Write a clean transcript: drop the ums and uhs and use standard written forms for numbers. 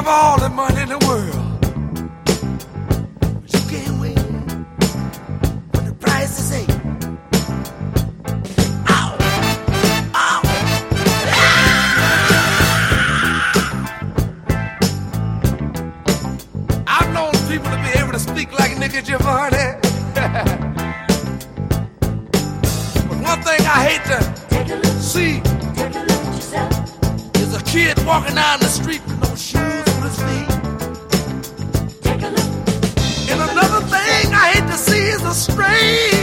all the money in the world. But you can't win when the price is 8. Ow! Ow! I've known people to be able to speak like Nicky Giovanni. But one thing I hate to see is a kid walking down the street with no shoes on his feet. And another thing I hate to see is a stray